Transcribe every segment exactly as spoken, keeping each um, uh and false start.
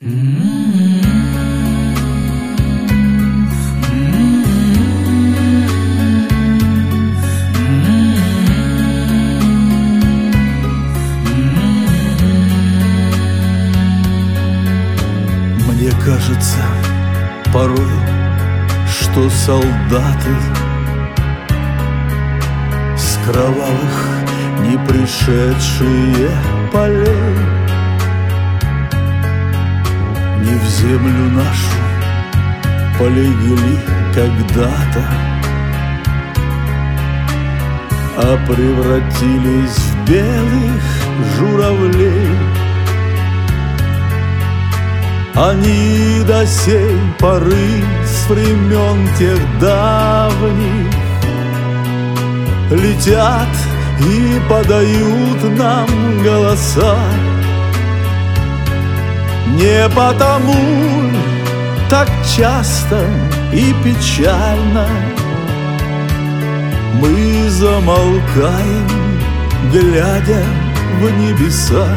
Мне кажется порой, что солдаты с кровавых не пришедшие полей не в землю нашу полегли когда-то, а превратились в белых журавлей. Они до сей поры с времен тех давних летят и подают нам голоса. Не потому так часто и печально мы замолкаем, глядя в небеса.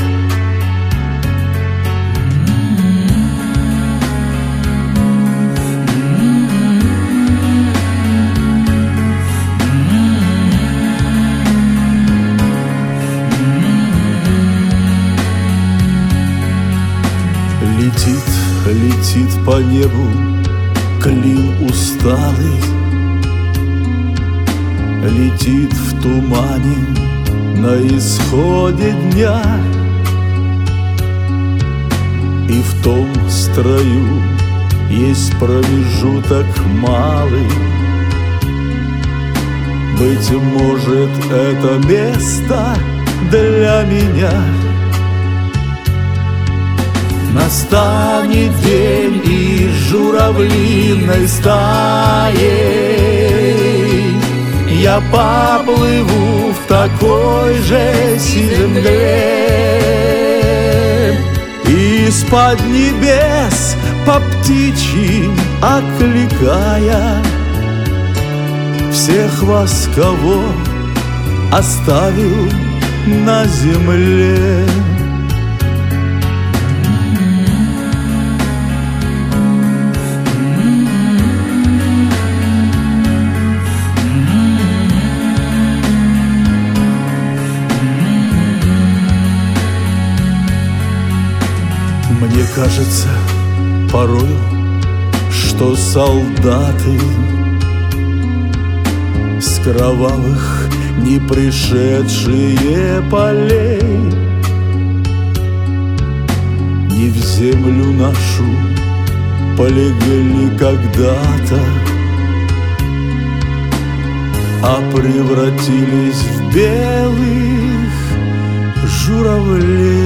Летит, летит по небу клин усталый, летит в тумане на исходе дня, и в том строю есть промежуток малый. Быть может, это место для меня. Настанет день, и журавлиной стаей я поплыву в такой же синей мгле, из-под небес по птичьим окликая всех вас, кого оставил на земле. Мне кажется порою, что солдаты с кровавых не пришедшие полей не в землю нашу полегли когда-то, а превратились в белых журавлей.